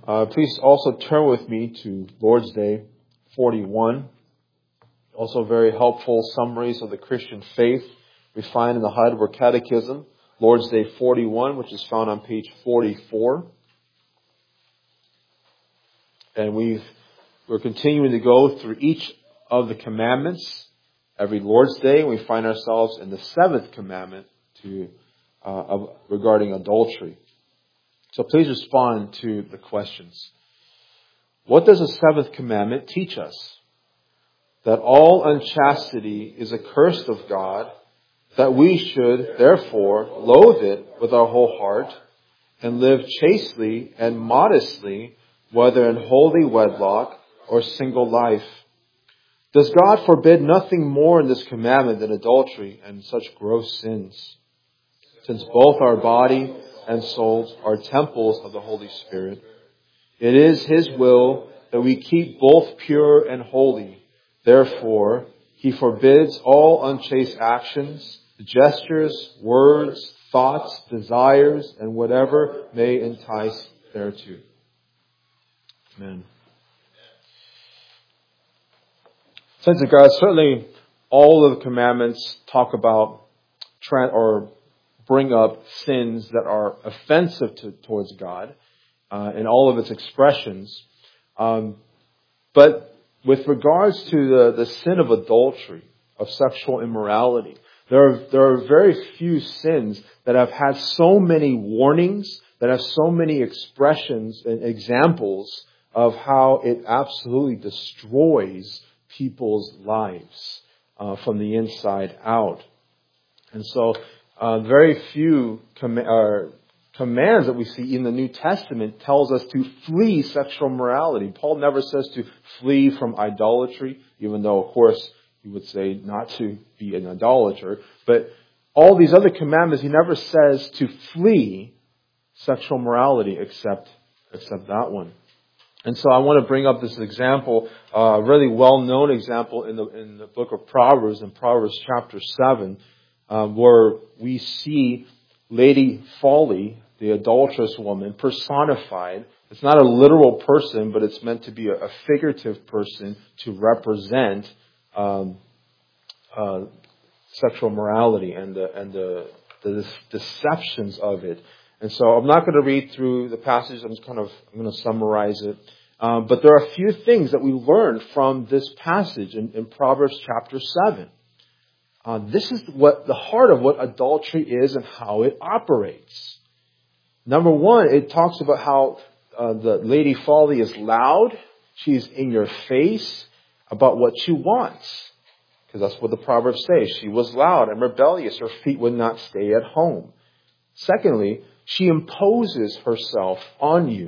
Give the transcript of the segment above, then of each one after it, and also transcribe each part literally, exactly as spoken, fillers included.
Uh, please also turn with me to Lord's Day forty-one. Also very helpful summaries of the Christian faith we find in the Heidelberg Catechism. Lord's Day forty-one, which is found on page forty-four. And we've, we're continuing to go through each of the commandments every Lord's Day. And we find ourselves in the seventh commandment to uh, of, regarding adultery. So please respond to the questions. What does the seventh commandment teach us? That all unchastity is accursed of God, that we should, therefore, loathe it with our whole heart, and live chastely and modestly, whether in holy wedlock or single life. Does God forbid nothing more in this commandment than adultery and such gross sins? Since both our body and souls are temples of the Holy Spirit, it is His will that we keep both pure and holy. Therefore, He forbids all unchaste actions, gestures, words, thoughts, desires, and whatever may entice thereto. Amen. Saints of God, certainly all of the commandments talk about tra- or bring up sins that are offensive to, towards God uh, in all of its expressions. Um, but with regards to the, the sin of adultery, of sexual immorality, there are, there are very few sins that have had so many warnings, that have so many expressions and examples of how it absolutely destroys people's lives uh, from the inside out. And so Uh, very few com- uh, commands that we see in the New Testament tells us to flee sexual morality. Paul never says to flee from idolatry, even though, of course, he would say not to be an idolater. But all these other commandments, he never says to flee sexual morality except except that one. And so I want to bring up this example, a uh, really well-known example in the in the book of Proverbs, in Proverbs chapter seven. Um, where we see Lady Folly, the adulterous woman, personified. It's not a literal person, but it's meant to be a, a figurative person to represent um, uh, sexual morality and the and the, the deceptions of it. And so I'm not going to read through the passage. I'm just kind of I'm going to summarize it. Um, but there are a few things that we learn from this passage in, in Proverbs chapter seven. Uh, this is what the heart of what adultery is and how it operates. Number one, it talks about how uh, the Lady Folly is loud. She's in your face about what she wants. Because that's what the Proverbs say. She was loud and rebellious. Her feet would not stay at home. Secondly, she imposes herself on you.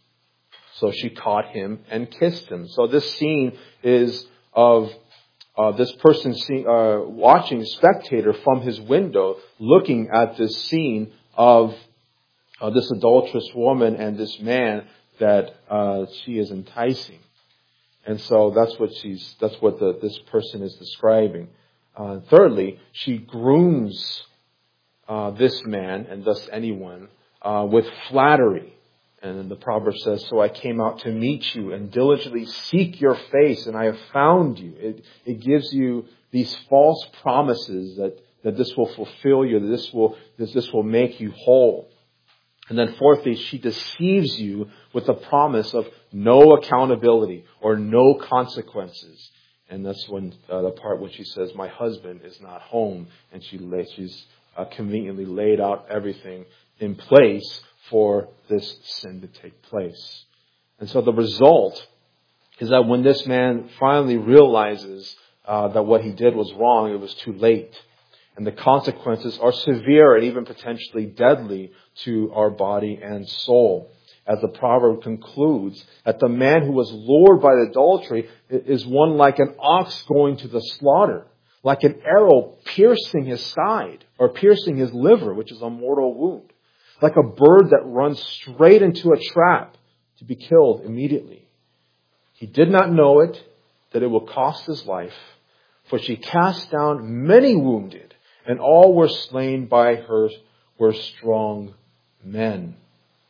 So she caught him and kissed him. So this scene is of Uh, this person see, uh, watching, spectator from his window, looking at this scene of uh, this adulterous woman and this man that uh, she is enticing, and so that's what she's. That's what the, this person is describing. Uh, thirdly, she grooms uh, this man and thus anyone uh, with flattery. And then the proverb says, so I came out to meet you and diligently seek your face, and I have found you. It, it gives you these false promises that, that this will fulfill you, that this will, this, this will make you whole. And then fourthly, she deceives you with the promise of no accountability or no consequences. And that's when uh, the part when she says, my husband is not home. And she lay, she's uh, conveniently laid out everything in place for this sin to take place. And so the result is that when this man finally realizes uh, that what he did was wrong, it was too late. And the consequences are severe and even potentially deadly to our body and soul. As the proverb concludes, that the man who was lured by adultery is one like an ox going to the slaughter, like an arrow piercing his side or piercing his liver, which is a mortal wound. Like a bird that runs straight into a trap to be killed immediately. He did not know it, that it will cost his life, for she cast down many wounded, and all were slain by her were strong men.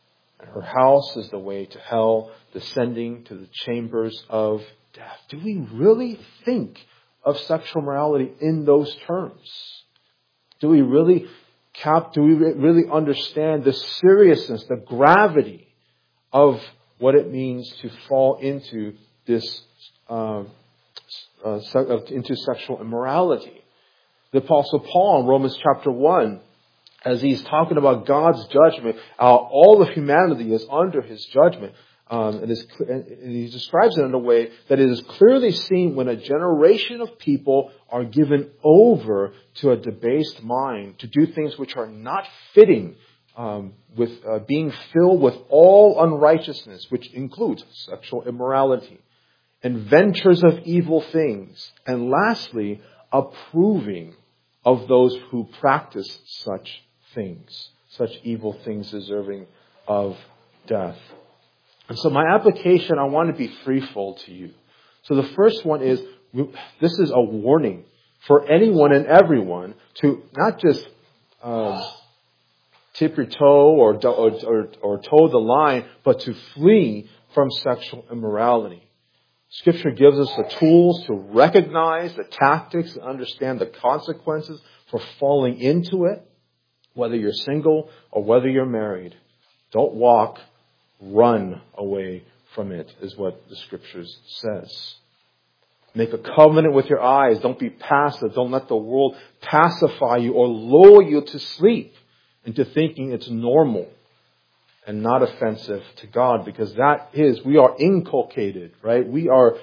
Her house is the way to hell, descending to the chambers of death. Do we really think of sexual morality in those terms? Do we really cap, do we really understand the seriousness, the gravity of what it means to fall into this, uh, uh, into sexual immorality? The Apostle Paul in Romans chapter one, as he's talking about God's judgment, uh, all of humanity is under His judgment. Um, and, is, and he describes it in a way that it is clearly seen when a generation of people are given over to a debased mind, to do things which are not fitting, um, with uh, being filled with all unrighteousness, which includes sexual immorality, inventors of evil things, and lastly, approving of those who practice such things, such evil things deserving of death. And so my application, I want to be threefold to you. So the first one is, this is a warning for anyone and everyone to not just um, tip your toe or, or, or, or toe the line, but to flee from sexual immorality. Scripture gives us the tools to recognize the tactics and understand the consequences for falling into it, whether you're single or whether you're married. Don't walk, run away from it, is what the Scriptures says. Make a covenant with your eyes. Don't be passive. Don't let the world pacify you or lull you to sleep into thinking it's normal and not offensive to God, because that is, we are inculcated, right? We are,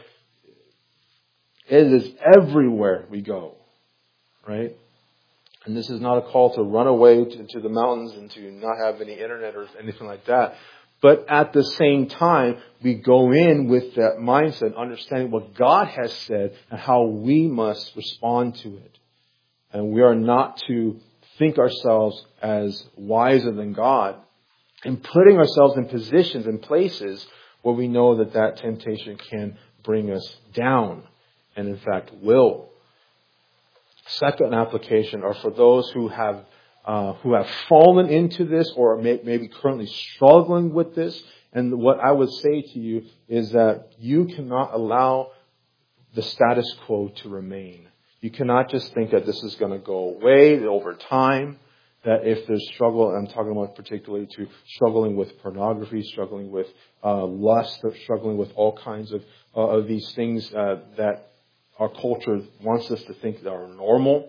it is everywhere we go, right? And this is not a call to run away to, to the mountains and to not have any internet or anything like that. But at the same time, we go in with that mindset, understanding what God has said and how we must respond to it. And we are not to think ourselves as wiser than God, and putting ourselves in positions and places where we know that that temptation can bring us down, and in fact will. Second application are for those who have uh, who have fallen into this or may, maybe currently struggling with this. And what I would say to you is that you cannot allow the status quo to remain. You cannot just think that this is going to go away over time. That if there's struggle, I'm talking about particularly to struggling with pornography, struggling with uh, lust, or struggling with all kinds of uh, of these things uh, that our culture wants us to think that are normal.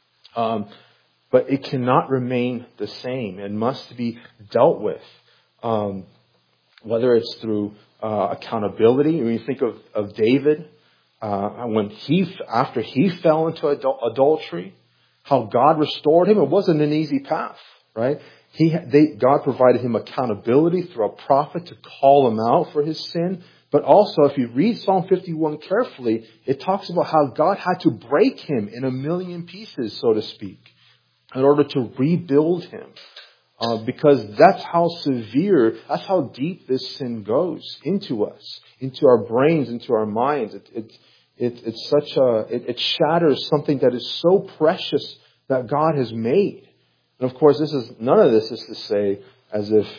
Um, but it cannot remain the same. It must be dealt with, um, whether it's through uh, accountability. When you think of of David, uh, when he after he fell into adul- adultery. How God restored him. It wasn't an easy path, right? He, they, God provided him accountability through a prophet to call him out for his sin. But also, if you read Psalm fifty-one carefully, it talks about how God had to break him in a million pieces, so to speak, in order to rebuild him. Uh, because that's how severe, that's how deep this sin goes into us, into our brains, into our minds. It, it, It, it's such a, it, it shatters something that is so precious that God has made. And of course, this is, none of this is to say as if,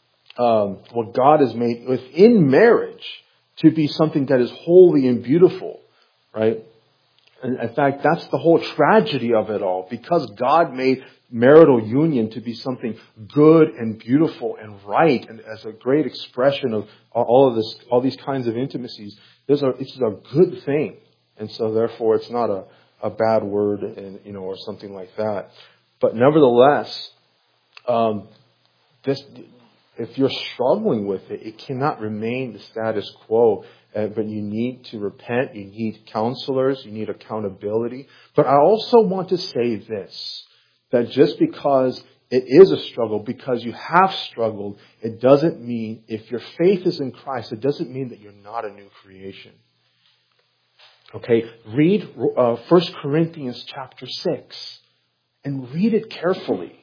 um, what God has made within marriage to be something that is holy and beautiful, right? And in fact, that's the whole tragedy of it all. Because God made marital union to be something good and beautiful and right, and as a great expression of all of this, all these kinds of intimacies, this is a, it's a good thing. And so therefore it's not a, a bad word, and, you know, or something like that. But nevertheless, um, this, if you're struggling with it, it cannot remain the status quo. Uh, but you need to repent. You need counselors. You need accountability. But I also want to say this, that just because it is a struggle, because you have struggled, it doesn't mean, if your faith is in Christ, it doesn't mean that you're not a new creation. Okay, read uh, First Corinthians chapter six and read it carefully.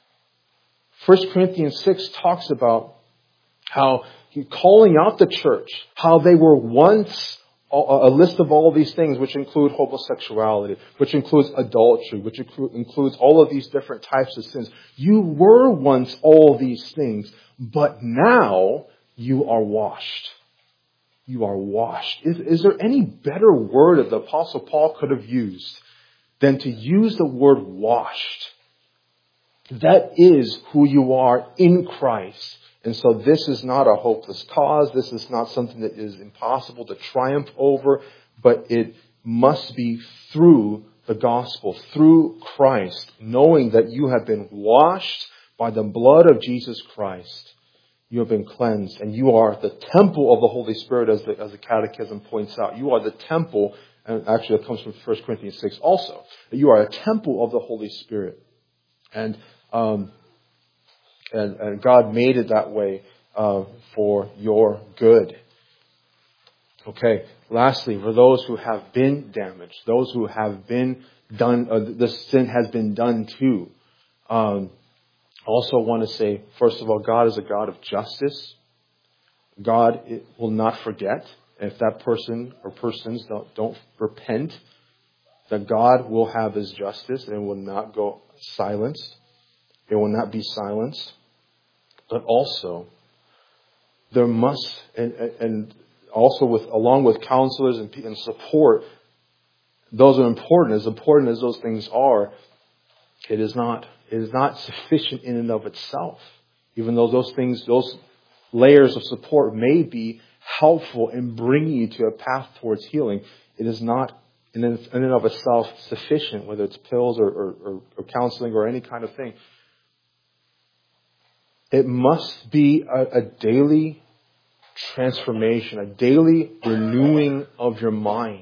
First Corinthians six talks about how he calling out the church, how they were once a list of all of these things, which include homosexuality, which includes adultery, which includes all of these different types of sins. You were once all these things, but now you are washed. You are washed. Is, is there any better word that the Apostle Paul could have used than to use the word washed? That is who you are in Christ. And so this is not a hopeless cause. This is not something that is impossible to triumph over, but it must be through the gospel, through Christ, knowing that you have been washed by the blood of Jesus Christ. You have been cleansed, and you are the temple of the Holy Spirit, as the, as the Catechism points out. You are the temple, and actually it comes from First Corinthians six also, that you are a temple of the Holy Spirit. And um, and, and God made it that way uh, for your good. Okay, lastly, for those who have been damaged, those who have been done, uh, the sin has been done to, um, also want to say, first of all, God is a God of justice. God will not forget. If that person or persons don't, don't repent, that God will have His justice and will not go silenced. It will not be silenced. But also, there must, and, and also with along with counselors and, and support, those are important. As important as those things are, it is not it is not sufficient in and of itself. Even though those things, those layers of support may be helpful in bringing you to a path towards healing, it is not in and of itself sufficient, whether it's pills or, or, or counseling or any kind of thing. It must be a, a daily transformation, a daily renewing of your mind.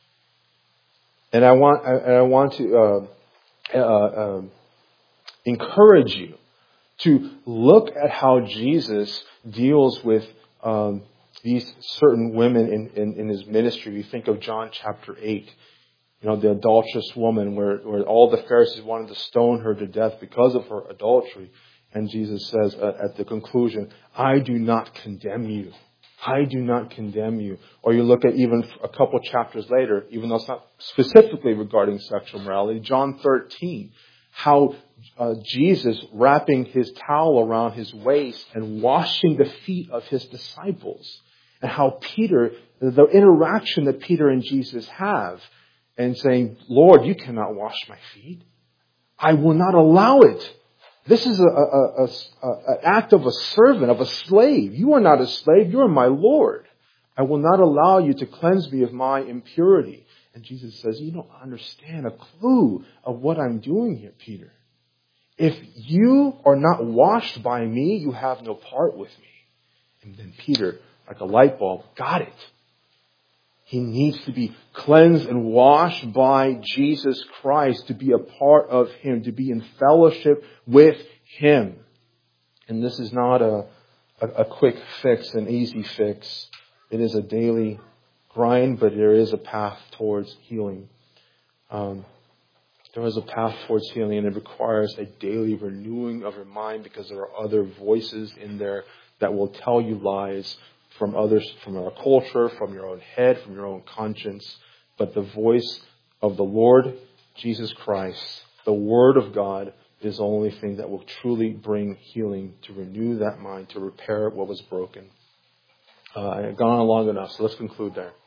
And I want, I, I want to uh, uh, um, encourage you to look at how Jesus deals with um, these certain women in, in, in His ministry. You think of John chapter eight, you know, the adulterous woman, where, where all the Pharisees wanted to stone her to death because of her adultery. And Jesus says uh, at the conclusion, I do not condemn you. I do not condemn you. Or you look at even a couple chapters later, even though it's not specifically regarding sexual morality, John thirteen, how uh, Jesus wrapping His towel around His waist and washing the feet of His disciples. And how Peter, the interaction that Peter and Jesus have, and saying, Lord, you cannot wash my feet. I will not allow it. This is a, a, a, a, an act of a servant, of a slave. You are not a slave. You are my Lord. I will not allow you to cleanse me of my impurity. And Jesus says, you don't understand a clue of what I'm doing here, Peter. If you are not washed by me, you have no part with me. And then Peter, like a light bulb, got it. He needs to be cleansed and washed by Jesus Christ, to be a part of Him, to be in fellowship with Him. And this is not a, a, a quick fix, an easy fix. It is a daily grind, but there is a path towards healing. Um, there is a path towards healing, and it requires a daily renewing of your mind, because there are other voices in there that will tell you lies from others, from our culture, from your own head, from your own conscience. But the voice of the Lord Jesus Christ, the Word of God, is the only thing that will truly bring healing, to renew that mind, to repair what was broken. Uh, I've gone on long enough, so let's conclude there.